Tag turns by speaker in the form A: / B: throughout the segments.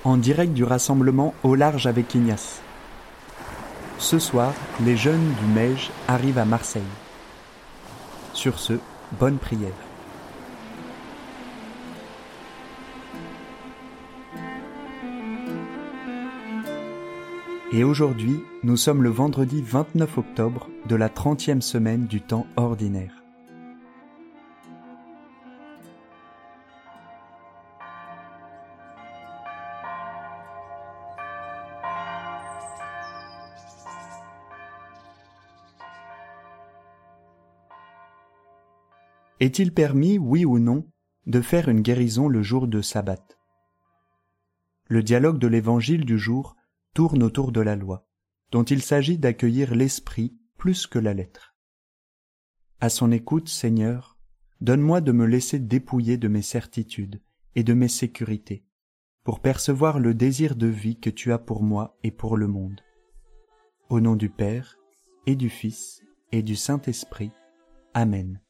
A: en direct du rassemblement Au Large avec Ignace. Ce soir, les jeunes du MEJ arrivent à Marseille. Sur ce, bonne prière. Et aujourd'hui, nous sommes le vendredi 29 octobre de la 30e semaine du temps ordinaire. Est-il permis, oui ou non, de faire une guérison le jour de sabbat? Le dialogue de l'évangile du jour tourne autour de la loi, dont il s'agit d'accueillir l'esprit plus que la lettre. À son écoute, Seigneur, donne-moi de me laisser dépouiller de mes certitudes et de mes sécurités, pour percevoir le désir de vie que tu as pour moi et pour le monde. Au nom du Père, et du Fils, et du Saint-Esprit. Amen.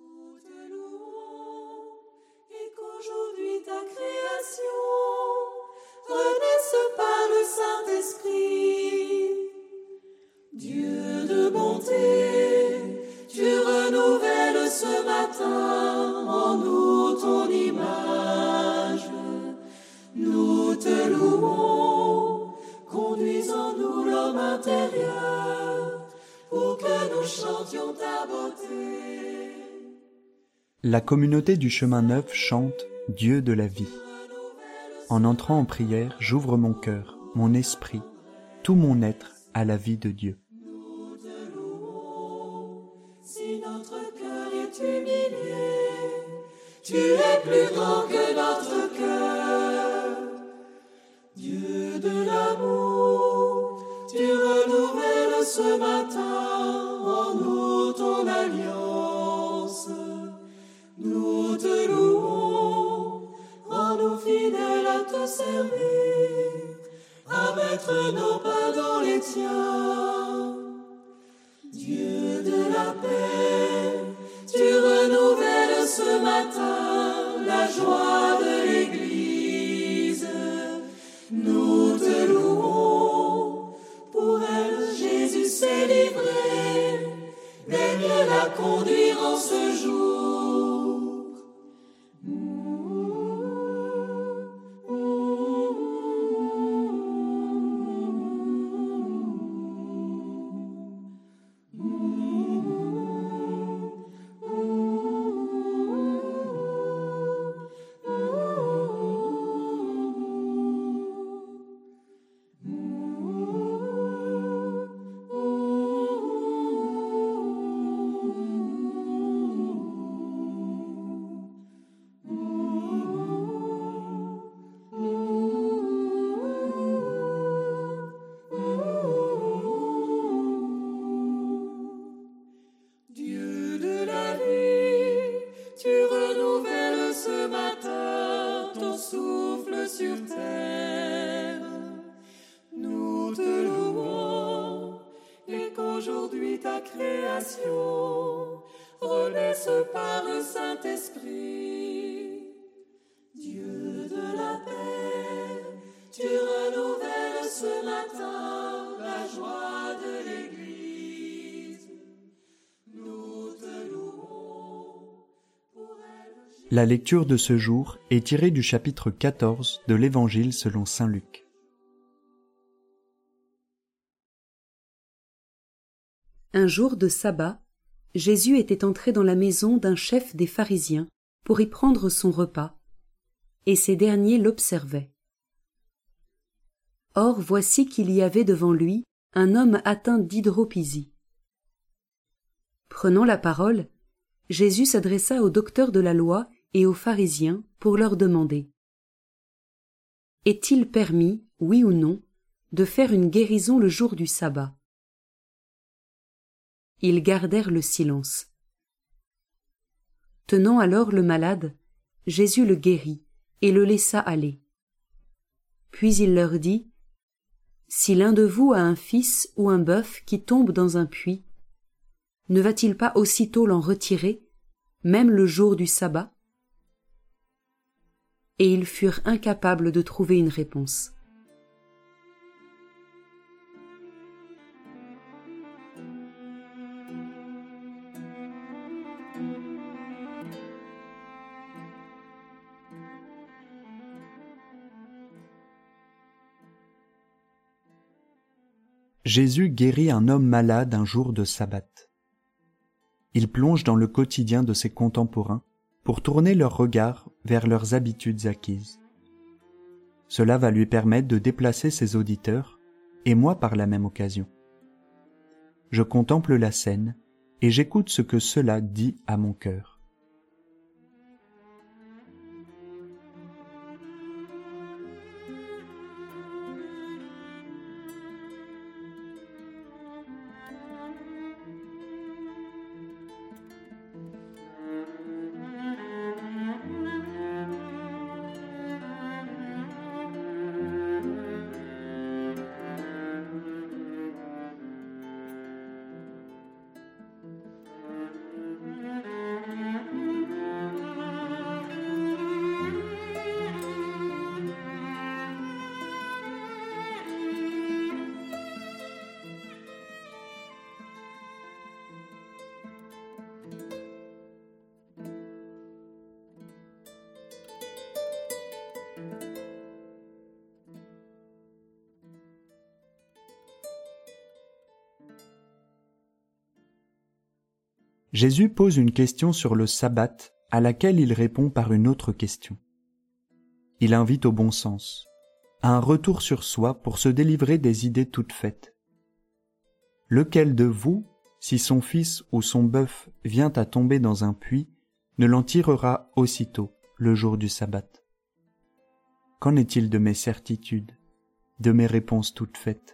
B: Ce matin, en nous ton image, nous te louons, conduisons-nous l'homme intérieur, pour que nous chantions ta beauté.
A: La communauté du chemin neuf chante Dieu de la vie. En entrant en prière, j'ouvre mon cœur, mon esprit, tout mon être à la vie de Dieu.
B: Si notre cœur est humilié, tu es plus grand que notre cœur. Dieu de l'amour, tu renouvelles ce matin en nous ton alliance. Nous te louons, rends-nous fidèles à te servir, à mettre nos pas dans les tiens. Dieu de la paix, tu renouvelles ce matin la joie de l'Église. Nous te louons, pour elle Jésus s'est livré, daigne la conduire en ce jour. Sur terre, nous te louons, et qu'aujourd'hui ta création renaisse par le Saint-Esprit. Dieu de la paix, tu renouvelles ce matin la joie de l'Église. Nous te louons, pour elle.
A: La lecture de ce jour est tirée du chapitre 14 de l'Évangile selon saint Luc.
C: Un jour de sabbat, Jésus était entré dans la maison d'un chef des pharisiens pour y prendre son repas, et ces derniers l'observaient. Or voici qu'il y avait devant lui un homme atteint d'hydropysie. Prenant la parole, Jésus s'adressa aux docteurs de la loi et aux pharisiens pour leur demander: Est-il permis, oui ou non, de faire une guérison le jour du sabbat? Ils gardèrent le silence. Tenant alors le malade, Jésus le guérit et le laissa aller. Puis il leur dit: Si l'un de vous a un fils ou un bœuf qui tombe dans un puits, ne va-t-il pas aussitôt l'en retirer, même le jour du sabbat? et ils furent incapables de trouver une réponse.
A: Jésus guérit un homme malade un jour de sabbat. Il plonge dans le quotidien de ses contemporains pour tourner leur regard vers leurs habitudes acquises. Cela va lui permettre de déplacer ses auditeurs, et moi par la même occasion. Je contemple la scène et j'écoute ce que cela dit à mon cœur. Jésus pose une question sur le sabbat à laquelle il répond par une autre question. Il invite au bon sens, à un retour sur soi pour se délivrer des idées toutes faites. Lequel de vous, si son fils ou son bœuf vient à tomber dans un puits, ne l'en tirera aussitôt le jour du sabbat? Qu'en est-il de mes certitudes, de mes réponses toutes faites?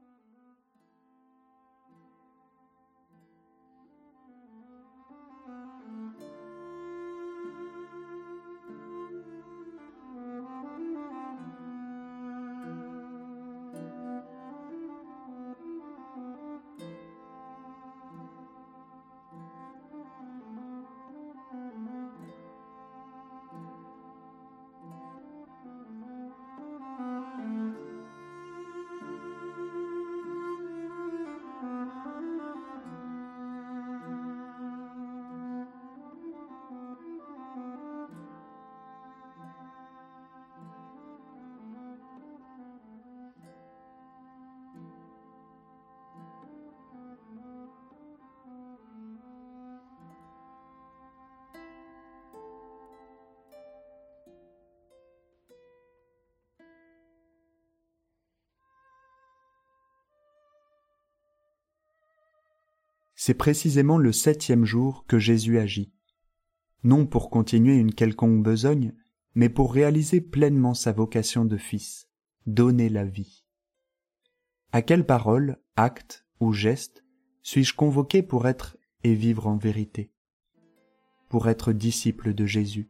A: C'est précisément le 7e jour que Jésus agit, non pour continuer une quelconque besogne, mais pour réaliser pleinement sa vocation de fils, donner la vie. À quelle parole, acte ou geste suis-je convoqué pour être et vivre en vérité, pour être disciple de Jésus?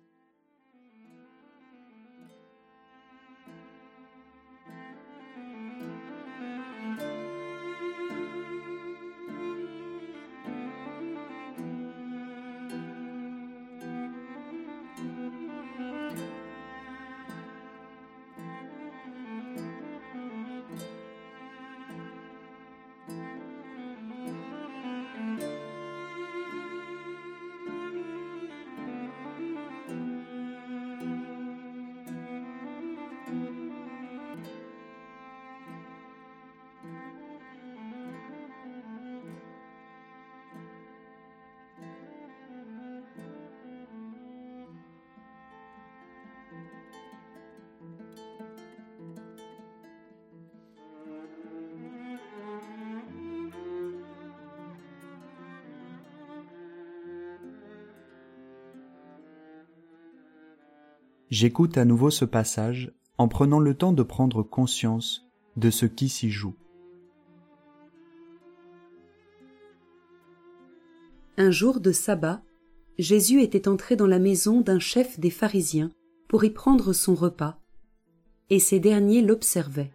A: J'écoute à nouveau ce passage en prenant le temps de prendre conscience de ce qui s'y joue.
C: Un jour de sabbat, Jésus était entré dans la maison d'un chef des pharisiens pour y prendre son repas, et ces derniers l'observaient.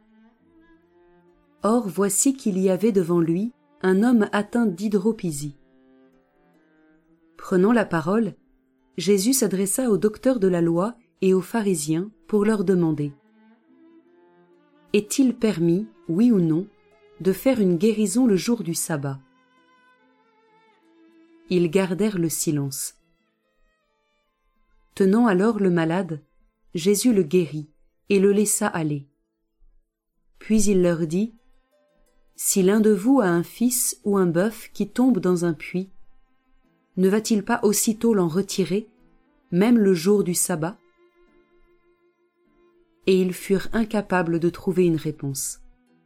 C: Or voici qu'il y avait devant lui un homme atteint d'hydropysie. Prenant la parole, Jésus s'adressa au docteur de la loi et aux pharisiens pour leur demander: Est-il permis, oui ou non, de faire une guérison le jour du sabbat? Ils gardèrent le silence. Tenant alors le malade, Jésus le guérit et le laissa aller. Puis il leur dit: Si l'un de vous a un fils ou un bœuf qui tombe dans un puits, ne va-t-il pas aussitôt l'en retirer, même le jour du sabbat? Et ils furent incapables de trouver une réponse.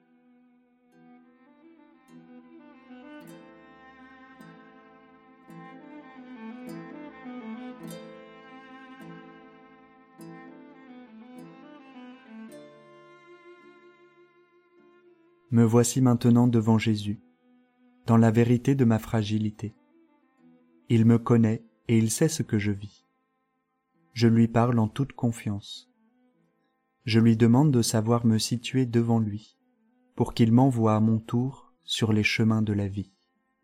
A: Me voici maintenant devant Jésus, dans la vérité de ma fragilité. Il me connaît et il sait ce que je vis. Je lui parle en toute confiance. Je lui demande de savoir me situer devant lui, pour qu'il m'envoie à mon tour sur les chemins de la vie.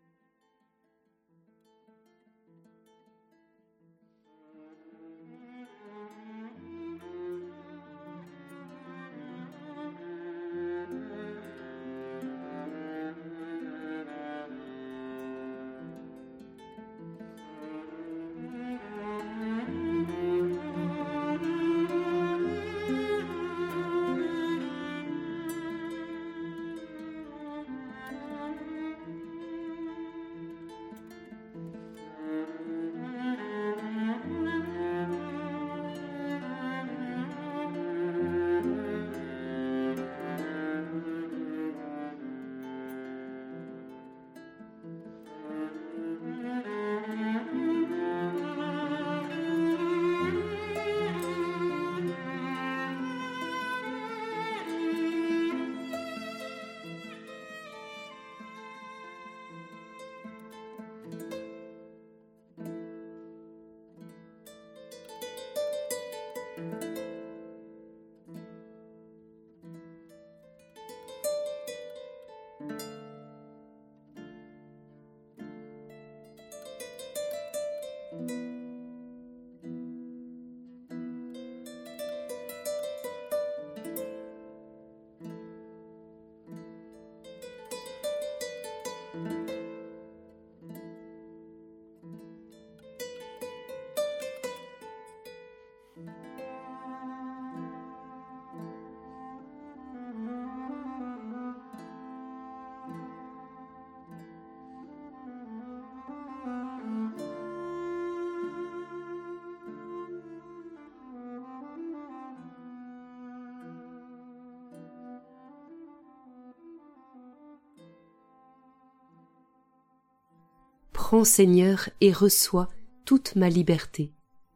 C: Prends, Seigneur, et reçois toute ma liberté,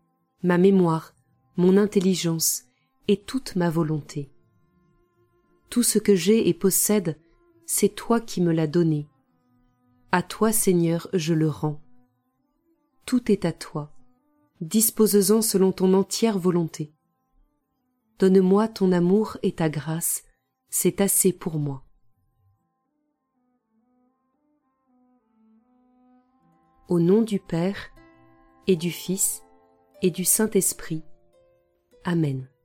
C: ma mémoire, mon intelligence et toute ma volonté. Tout ce que j'ai et possède, c'est toi qui me l'as donné. À toi, Seigneur, je le rends. Tout est à toi. Dispose-en selon ton entière volonté. Donne-moi ton amour et ta grâce, c'est assez pour moi. Au nom du Père, et du Fils, et du Saint-Esprit. Amen.